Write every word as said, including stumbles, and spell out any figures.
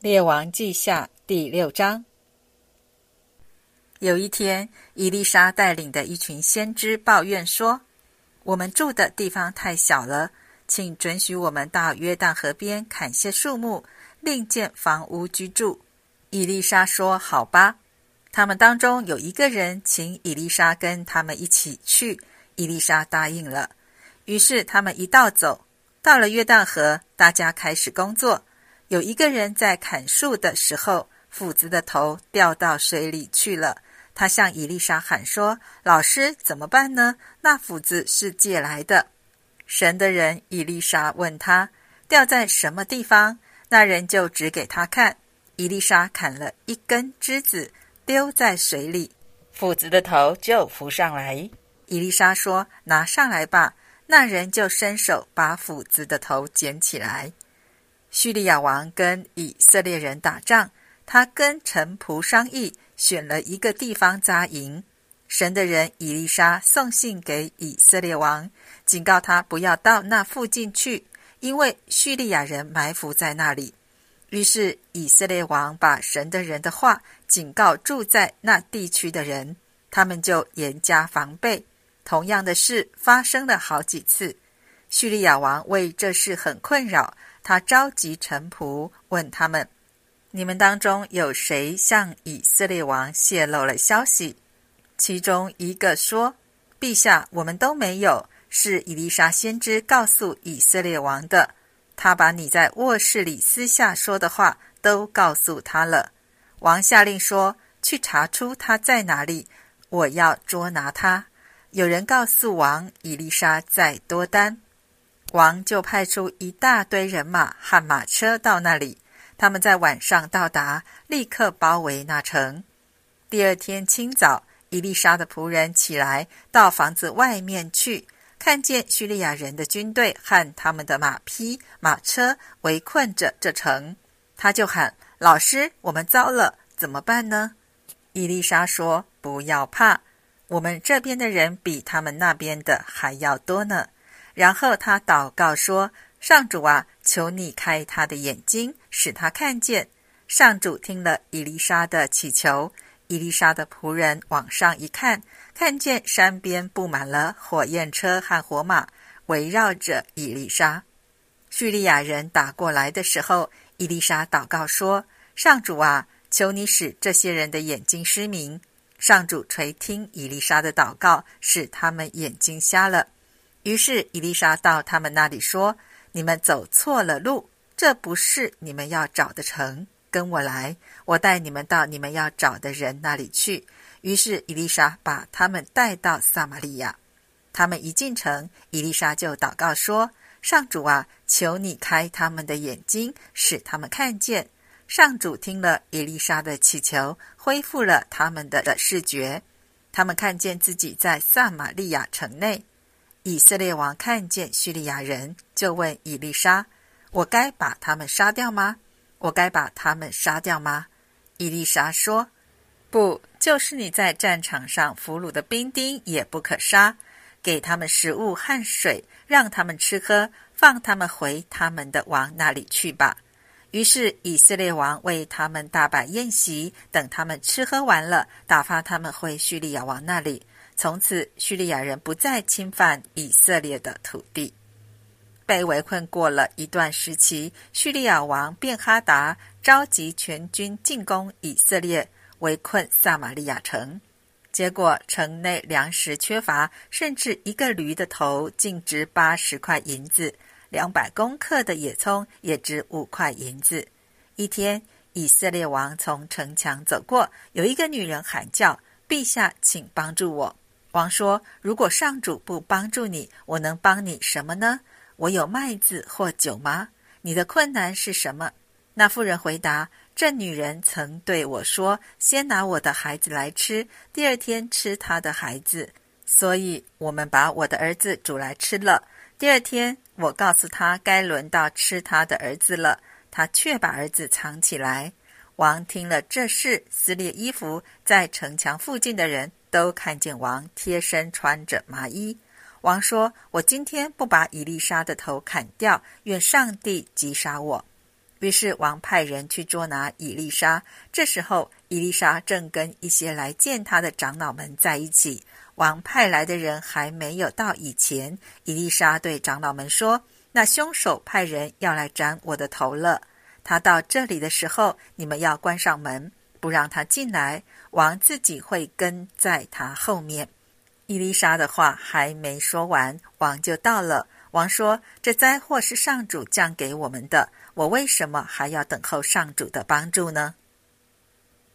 列王记下第六章。有一天，以利沙带领的一群先知抱怨说，我们住的地方太小了，请准许我们到约旦河边砍些树木，另建房屋居住。以利沙说，好吧。他们当中有一个人请以利沙跟他们一起去，以利沙答应了。于是他们一道走，到了约旦河，大家开始工作。有一个人在砍树的时候，斧子的头掉到水里去了。他向以利沙喊说，老师，怎么办呢？那斧子是借来的。神的人以利沙问他，掉在什么地方？那人就指给他看。以利沙砍了一根枝子，丢在水里，斧子的头就浮上来。以利沙说，拿上来吧。那人就伸手把斧子的头捡起来。叙利亚王跟以色列人打仗，他跟臣仆商议，选了一个地方扎营。神的人以利沙送信给以色列王，警告他不要到那附近去，因为叙利亚人埋伏在那里。于是以色列王把神的人的话警告住在那地区的人，他们就严加防备。同样的事发生了好几次。叙利亚王为这事很困扰，他召集臣仆，问他们，你们当中有谁向以色列王泄露了消息？其中一个说，陛下，我们都没有，是以利沙先知告诉以色列王的，他把你在卧室里私下说的话都告诉他了。王下令说，去查出他在哪里，我要捉拿他。有人告诉王，以利沙在多丹。王就派出一大堆人马和马车到那里，他们在晚上到达，立刻包围那城。第二天清早，以利沙的仆人起来，到房子外面去，看见叙利亚人的军队和他们的马匹、马车围困着这城。他就喊，老师，我们糟了，怎么办呢？以利沙说，不要怕，我们这边的人比他们那边的还要多呢。然后他祷告说，上主啊，求你开他的眼睛，使他看见。上主听了以利沙的祈求，以利沙的仆人往上一看，看见山边布满了火焰车和火马，围绕着以利沙。叙利亚人打过来的时候，以利沙祷告说，上主啊，求你使这些人的眼睛失明。上主垂听以利沙的祷告，使他们眼睛瞎了。于是以利沙到他们那里说，你们走错了路，这不是你们要找的城，跟我来，我带你们到你们要找的人那里去。于是以利沙把他们带到撒玛利亚。他们一进城，以利沙就祷告说，上主啊，求你开他们的眼睛，使他们看见。上主听了以利沙的祈求，恢复了他们的视觉。他们看见自己在撒玛利亚城内。以色列王看见叙利亚人，就问以利沙，我该把他们杀掉吗？我该把他们杀掉吗？以利沙说，不，就是你在战场上俘虏的兵丁也不可杀，给他们食物和水，让他们吃喝，放他们回他们的王那里去吧。于是以色列王为他们大摆宴席，等他们吃喝完了，打发他们回叙利亚王那里。从此叙利亚人不再侵犯以色列的土地。被围困过了一段时期，叙利亚王便哈达召集全军进攻以色列，围困撒玛利亚城。结果城内粮食缺乏，甚至一个驴的头竟值八十块银子，两百公克的野葱也值五块银子。一天，以色列王从城墙走过，有一个女人喊叫，陛下，请帮助我。王说，如果上主不帮助你，我能帮你什么呢？我有麦子或酒吗？你的困难是什么？那妇人回答，这女人曾对我说，先拿我的孩子来吃，第二天吃她的孩子，所以我们把我的儿子煮来吃了。第二天我告诉他该轮到吃他的儿子了，他却把儿子藏起来。王听了这事，撕裂衣服，在城墙附近的人都看见王贴身穿着麻衣。王说，我今天不把以利沙的头砍掉，愿上帝击杀我。 于是王派人去捉拿以利沙。这时候以利沙正跟一些来见他的长老们在一起，王派来的人还没有到以前，以利沙对长老们说，那凶手派人要来斩我的头了。他到这里的时候，你们要关上门，不让他进来，王自己会跟在他后面。以利沙的话还没说完，王就到了。王说，这灾祸是上主降给我们的，我为什么还要等候上主的帮助呢？